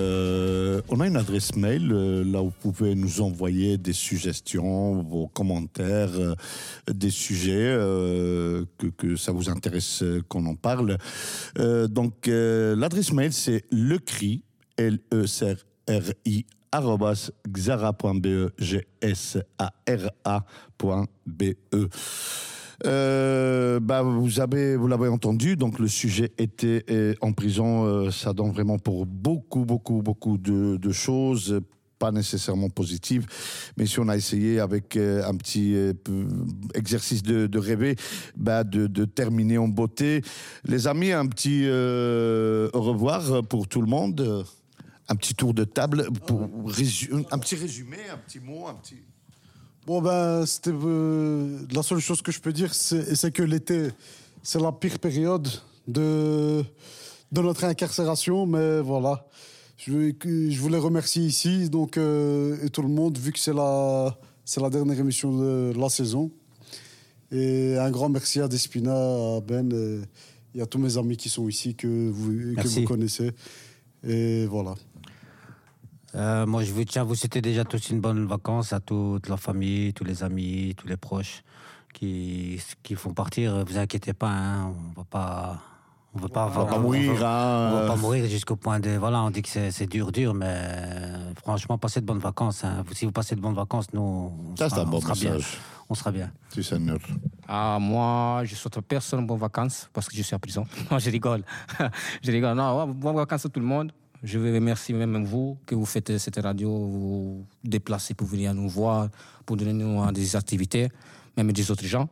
on a une adresse mail, là où vous pouvez nous envoyer des suggestions, vos commentaires, des sujets, que ça vous intéresse qu'on en parle. Donc, l'adresse mail, c'est lecri, L-E-C-R-I, @xara.be, G-S-A-R-A.be. Vous l'avez entendu, donc le sujet était en prison, ça donne vraiment pour beaucoup de choses, pas nécessairement positives, mais si on a essayé avec un petit exercice de rêver, de terminer en beauté. Les amis, un petit au revoir pour tout le monde. un petit tour de table pour un petit résumé, un petit mot, un petit... Bon, ben, c'était la seule chose que je peux dire, c'est que l'été, c'est la pire période de notre incarcération, mais voilà. Je voulais remercier ici, donc, et tout le monde, vu que c'est la dernière émission de la saison. Et un grand merci à Despina, à Ben et à tous mes amis qui sont ici, que vous connaissez. Et voilà. Moi, je tiens à vous souhaiter déjà tous une bonne vacances à toute la famille, tous les amis, tous les proches qui font partir. Vous inquiétez pas, hein, on va pas mourir. On va pas mourir jusqu'au point de... Voilà, on dit que c'est dur, mais franchement, passez de bonnes vacances. Hein. Si vous passez de bonnes vacances, nous, on sera bien. On sera bien. Tu sais, Seigneur. Moi, je souhaite personne bonnes vacances parce que je suis en prison. Non, je rigole. Je rigole. Non, bonnes vacances à tout le monde. Je veux remercier même vous que vous faites cette radio, vous déplacez pour venir nous voir, pour donner nous des activités, même des autres gens.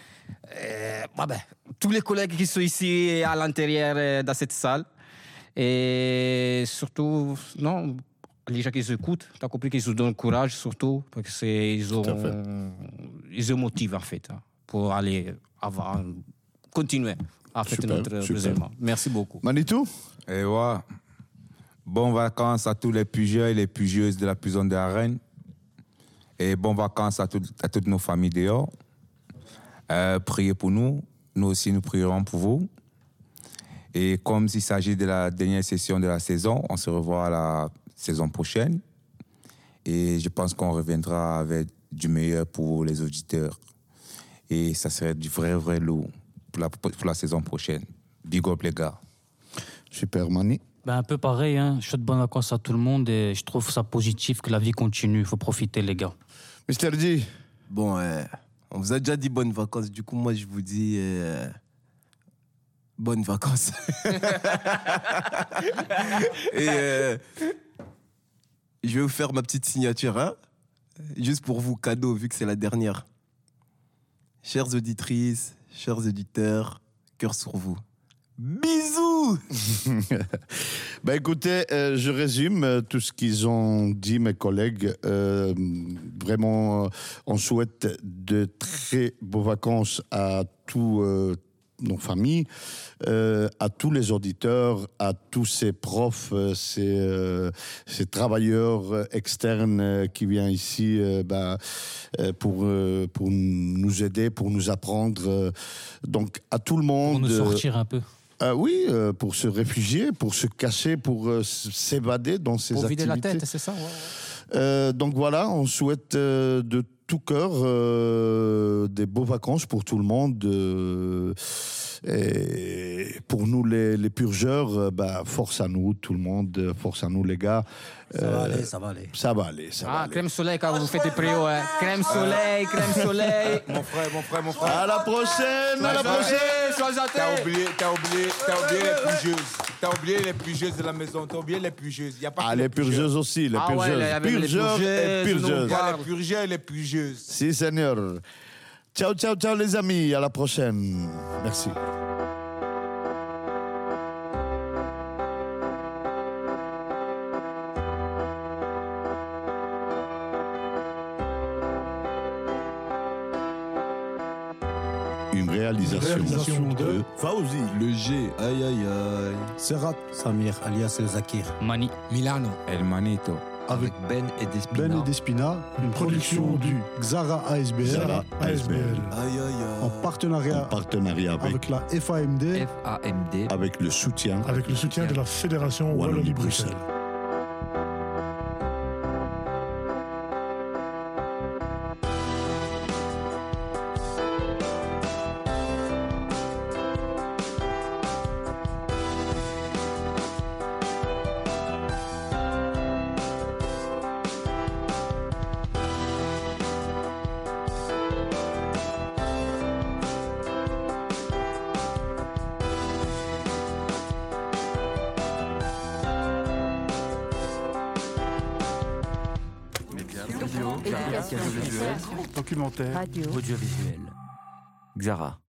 Tous les collègues qui sont ici à l'intérieur dans cette salle. Et surtout, non, les gens qui écoutent, tu as compris qu'ils nous donnent courage, surtout, parce qu'ils ont motivent en fait, pour aller avant, continuer à faire notre raisonnement. Merci beaucoup. Manitou? Et ouais. Bonnes vacances à tous les pugeurs et les pugeuses de la prison de Arène. Et bonnes vacances à toutes nos familles dehors. Priez pour nous. Nous aussi, nous prierons pour vous. Et comme il s'agit de la dernière session de la saison, on se revoit la saison prochaine. Et je pense qu'on reviendra avec du meilleur pour les auditeurs. Et ça serait du vrai lourd pour la saison prochaine. Big up, les gars. Super, Mani. Un peu pareil, hein. Je souhaite bonnes vacances à tout le monde et je trouve ça positif que la vie continue. Il faut profiter, les gars. Mr. D. Bon, on vous a déjà dit bonnes vacances. Du coup, moi, je vous dis bonnes vacances. Et je vais vous faire ma petite signature, hein, juste pour vous, cadeau, vu que c'est la dernière. Chères auditrices, chers auditeurs, cœur sur vous. Bisous. Écoutez, je résume tout ce qu'ils ont dit, mes collègues. Vraiment, on souhaite de très beaux vacances à tous nos familles, à tous les auditeurs, à tous ces profs, ces travailleurs externes qui viennent ici pour nous aider, pour nous apprendre. Donc, à tout le monde. Pour nous sortir un peu. Oui, pour se réfugier, pour se cacher, pour s'évader dans ces activités. Pour vider la tête, c'est ça, ouais. Donc voilà, on souhaite de tout cœur des beaux vacances pour tout le monde. Et pour nous, les purgeurs, force à nous, tout le monde, force à nous, les gars. Ça va aller, ça va aller. Ça va aller, ça va aller. Crème soleil quand vous faites des préaux, hein. Crème soleil. Mon frère. À la prochaine, à la prochaine. T'as oublié les pugeuses. T'as oublié les pugeuses de la maison. T'as oublié les pugeuses. Y a pas que les purgeuses aussi, les purgeuses. Purgeurs et purgeuses. Il y a les purgeurs et les pugeuses. Si, Seigneur. Ciao, ciao, ciao, les amis. À la prochaine. Merci. Une réalisation de Fauzi, le G, aïe aïe aïe. Serrat, Samir, alias El Zakir. Mani. Milano. El Manito. avec Ben et Despina. Ben et Despina, une production du Xara ASBL, Xara ASBL. Aïe aïe aïe. en partenariat avec la FAMD, FAMD. avec le soutien de la Fédération Wallonie-Bruxelles. Documentaire. Radio. Audiovisuel. Xara.